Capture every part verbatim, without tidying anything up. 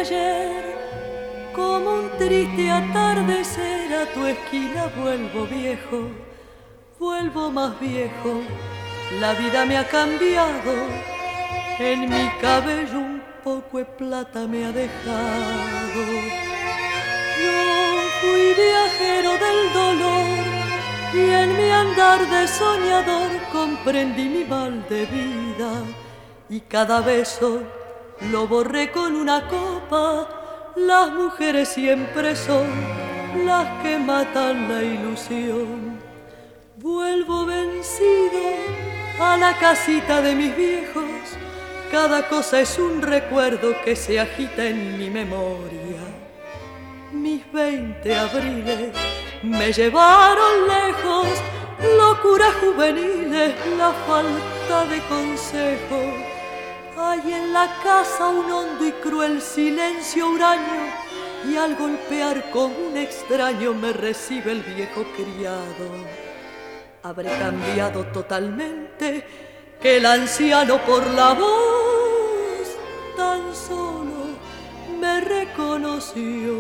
ayer, como un triste atardecer a tu esquina vuelvo viejo, vuelvo más viejo. La vida me ha cambiado, en mi cabello un poco de plata me ha dejado. Yo fui viajero del dolor y en mi andar de soñador comprendí mi mal de vida y cada beso lo borré con una copa. Las mujeres siempre son las que matan la ilusión. Vuelvo vencido a la casita de mis viejos. Cada cosa es un recuerdo que se agita en mi memoria. Mis veinte abriles me llevaron lejos, locuras juveniles, la falta de consejo. Hay en la casa un hondo y cruel silencio huraño, y al golpear como un extraño me recibe el viejo criado. Habré cambiado totalmente, que el anciano por la voz tan solo me reconoció.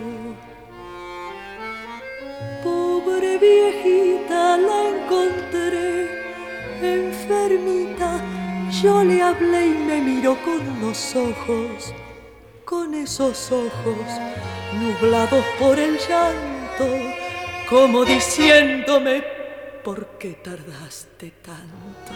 Pobre viejita, la encontré enfermita. Yo le hablé y me miró con unos ojos, con esos ojos nublados por el llanto, como diciéndome: ¿por qué tardaste tanto?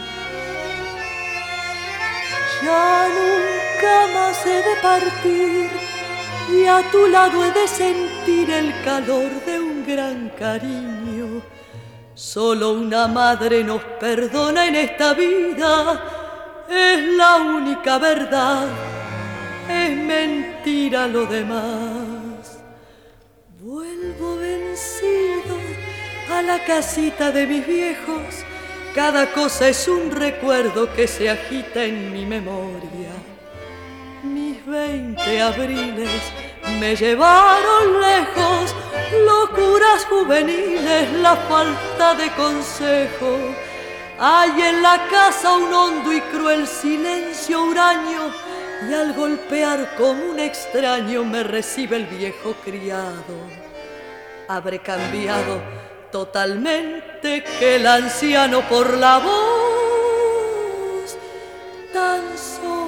Ya nunca más he de partir y a tu lado he de sentir el calor de un gran cariño. Solo una madre nos perdona en esta vida, es la única verdad, es mentira lo demás. Vuelvo vencido a la casita de mis viejos, cada cosa es un recuerdo que se agita en mi memoria. Mis veinte abriles me llevaron lejos, locuras juveniles, la falta de consejo. Hay en la casa un hondo y cruel silencio huraño, y al golpear como un extraño me recibe el viejo criado. Habré cambiado totalmente, que el anciano por la voz tan solo